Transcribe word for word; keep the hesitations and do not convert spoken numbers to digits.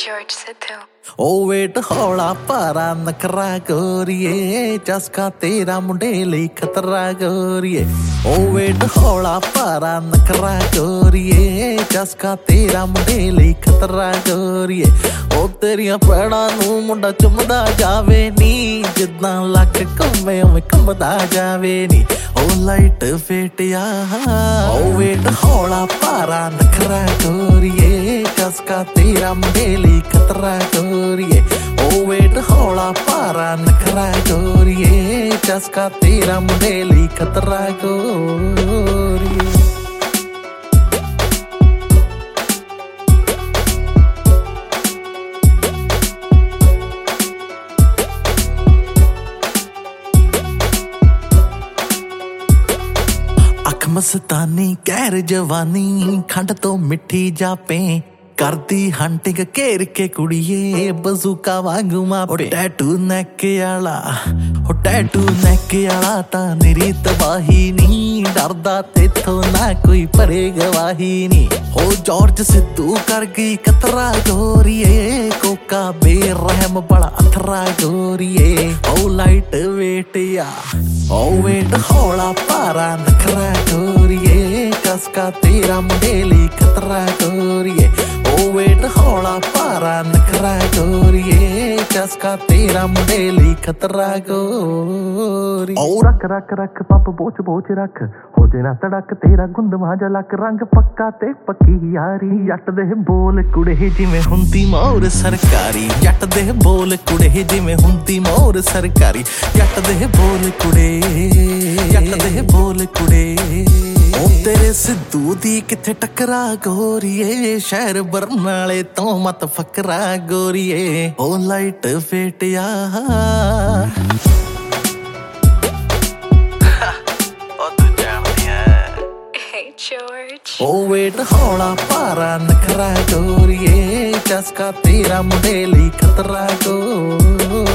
George Sidhu. ओ wait हौला पारा नखरा गोरिए चस्का तेरा मुंडे लई खतरा गोरिए ओ वेट हौला पारा नखरा गोरिए चस्का तेरा मुंडे लई खतरा गोरिए ओ तेरियां पैड़ां नूं मुंडा चुमदा जावे नी जिद्दां लक घुमे उवें घुमदा जावे नी ओ लाइट फेटिया ओ वेट हौला पारा नखरा गोरिए चस्का तेरा मुंडे लई खतरा गोरिए ओ वेट हौला पारा नखरा गोरिए चस्का तेरा मुंडे लई खतरा गोरिए अख मस्तानी कहर जवानी खंड तो मिठी जापे करदी हंटिंग घेर के कुड़िए बजूका वांगू मापे टैटू नैक आला ओ टैटू नैक आला ता निरी तबाही नी डरदा तेथों ना कोई परे गवाही नी हो जॉर्ज सिद्धू कर गई कतरा गोरिए कोका बेरहम बड़ा अथरा गोरिए ओ लाइट वेटिया ओ वेट हौला पारा नखरा गोरिए कसका तेरा मुंडे लई खतरा गोरिए ओ वेट हौला पारा नखरा गोरिए चस्का तेरा मुंडे लई खतरा गोरी ओ रख रख रख पप बोच बोच रख हो जे ना तड़क तेरा गुंद माजा लक रंग पक्का ते पक्की यारी जट दे बोल कुड़े जिवें हुंदी मोर सरकारी जट दे बोल कुड़े जिवें हुंदी मोर सरकारी जट दे बोल कुड़े जट दे बोल कुड़े ओ तेरे सिद्धू दी किथे टकरा गोरिए शहर बरनाले तो मत फकरा गोरिए ओ लाइट फेटिया Hey George. ओ वेट हौला पारा नखरा गोरिए चस्का तेरा मुंडे लई खतरा गोरिए